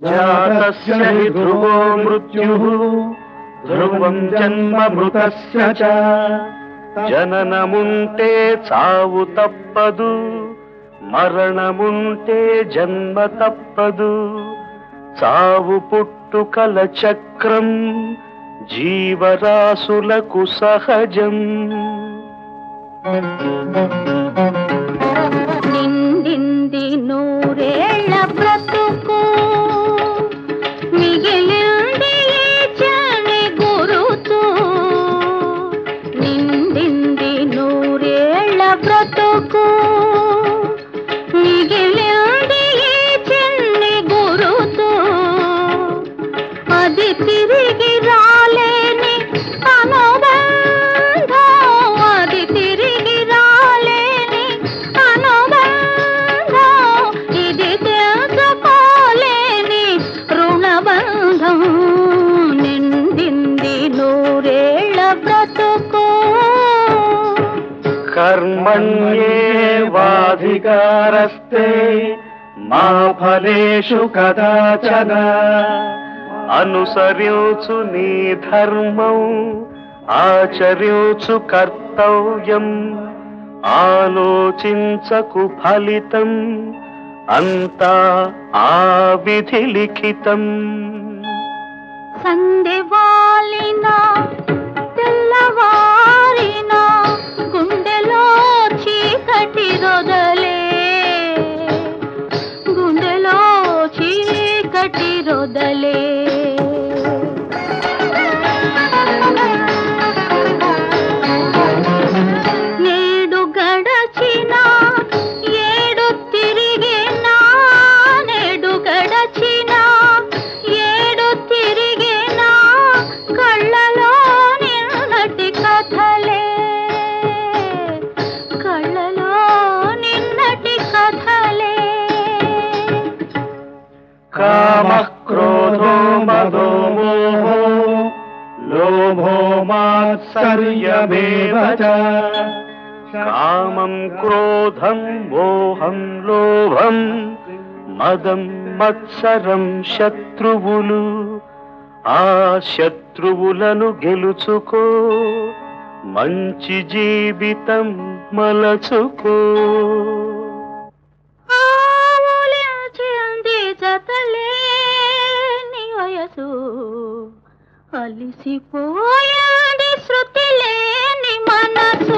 జాతస్య హి ధ్రువో మృత్యుః ధ్రువం జన్మ మృతస్య చ. జననముంటే చావు తప్పదు, మరణముంటే జన్మ తప్పదు. చావు పుట్టుకల చక్రం జీవరాశులకు సహజం. నిండింది నూరేళ్ల బ్రతుకు, మిగిలింది చని గురుతు. నిండింది నూరేళ్ల బ్రతుకు, మిగిలింది చిన్ని గురుతు. అది తిరిగి రాలేని అనుబంధం, అది తిరిగి రాలేని అనుబంధం. ఇది తెలుసుకోలేని రుణబంధం. నిండింది నూరేళ్ల బ్రతుకు. కర్మణ్యేవాధికారస్తే మా ఫలేషు కదాచన. అనుసరించు నీ ధర్మం, ఆచరించు కర్తవ్యం. ఆలోచించకు ఫలితం, అంతా ఆ విధి లిఖితం. సందెవాలినా తెల్లవారినా గుండెలో చీకటి రొదలే, గుండెలో చీకటి రొదలే. నేడు గడచిన ఏడు తిరిగినా, నేడు గడచిన ఏడు తిరిగినా కళ్ళలో నిన్నటి కథలే, కళ్ళలో నిన్నటి కథలే. కామః క్రోధో మదో మోహో లోభో మాత్సర్యమేవ చ. కామం క్రోధం మోహం లోభం మదం మత్సరం శత్రువులు. ఆ శత్రువులను గెలుచుకో, మంచి జీవితం మలచుకో. ఆవులించింది జతలేని వయసు, అలిసిపోయింది శృతి లేని మనసు.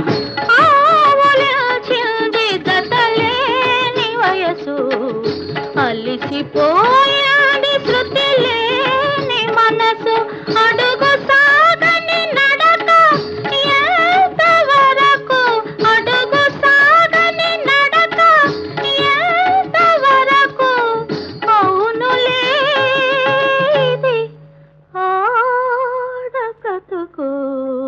ఆవులించింది జతలేని వయసు, అలిసిపోయింది శృతి లేని మనసు. అడుగు సాగని నడక ఎంతవరకు, అడుగు సాగని నడక ఎంతవరకు. అవునులే ఇది ఆడ బ్రతుకు.